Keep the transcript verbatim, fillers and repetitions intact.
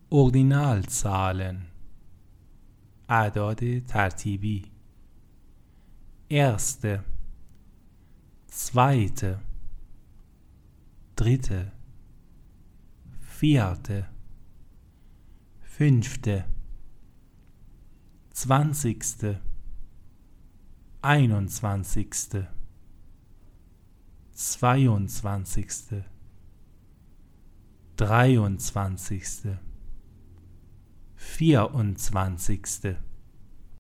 Ordinalzahlen اعداد ترتیبی erste, zweite, dritte, vierte, fünfte, zwanzigste, einundzwanzigste, zweiundzwanzigste, dreiundzwanzigste, vierundzwanzigste